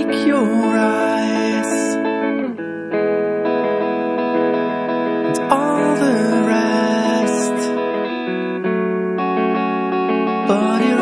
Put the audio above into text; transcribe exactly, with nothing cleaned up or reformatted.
like your eyes and all the rest, but